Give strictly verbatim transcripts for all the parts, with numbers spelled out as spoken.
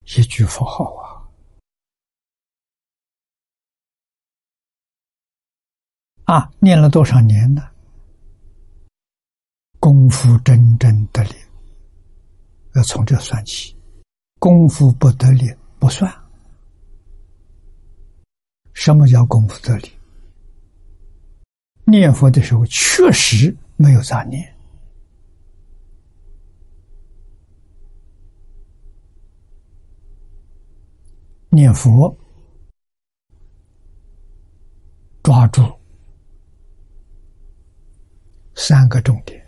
一句佛号啊！啊，念了多少年呢？功夫真正得力，要从这算起。功夫不得力不算。什么叫功夫得力？念佛的时候确实没有杂念，念佛抓住三个重点。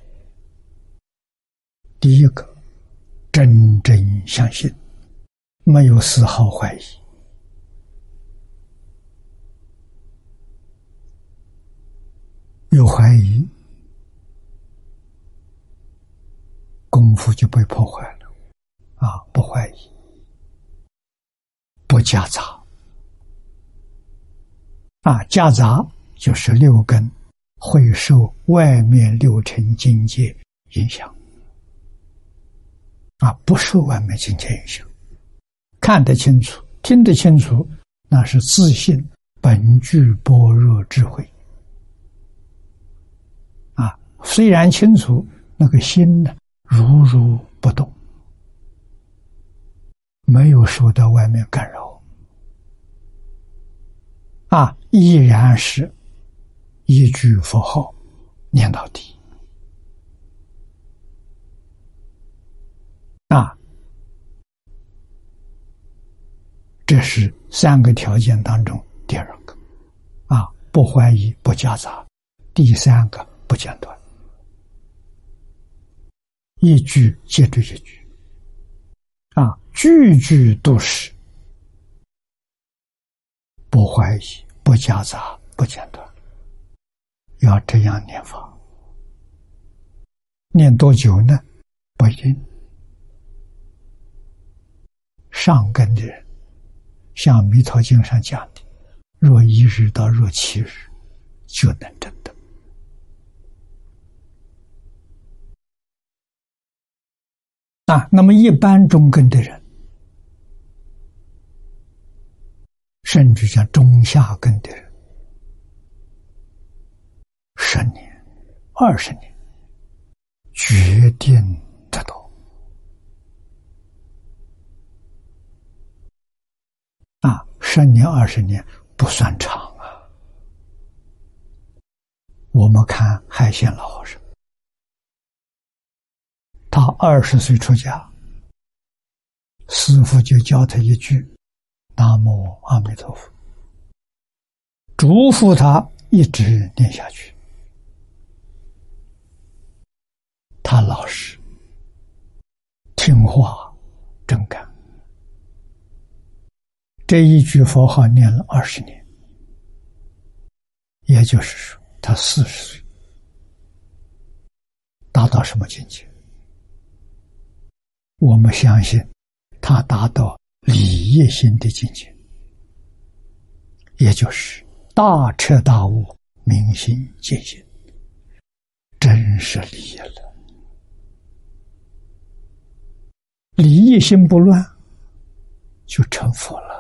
第一个，真正相信，没有丝毫怀疑。有怀疑，功夫就被破坏了。啊，不怀疑，不夹杂。啊，夹杂就是六根会受外面六尘境界影响。啊，不受外面境界影响，看得清楚，听得清楚，那是自信本具般若智慧。啊，虽然清楚，那个心呢，如如不动，没有受到外面干扰。啊，依然是一句佛号念到底。啊，这是三个条件当中第二个。啊，不怀疑，不夹杂。第三个，不间断，一句接着一句。啊，句句都是不怀疑，不夹杂，不间断。要这样念法。念多久呢？不一定。上根的人，像《弥陀经》上讲的，若一日到若七日，就能证得。啊，那么一般中根的人，甚至像中下根的人，十年、二十年，决定得到。啊，十年、二十年不算长啊。我们看海鲜老和尚，他二十岁出家，师父就教他一句“南无阿弥陀佛”，嘱咐他一直念下去。他老实、听话、真干。这一句佛号念了二十年，也就是说，他四十岁达到什么境界？我们相信他达到理业心的境界，也就是大彻大悟、明心见性，真是理业了。理业心不乱，就成佛了。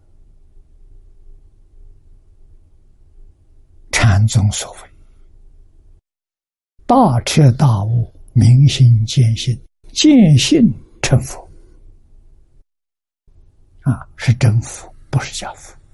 禅宗所谓大彻大悟、明心见性，见性成佛。啊，是真佛，不是假佛。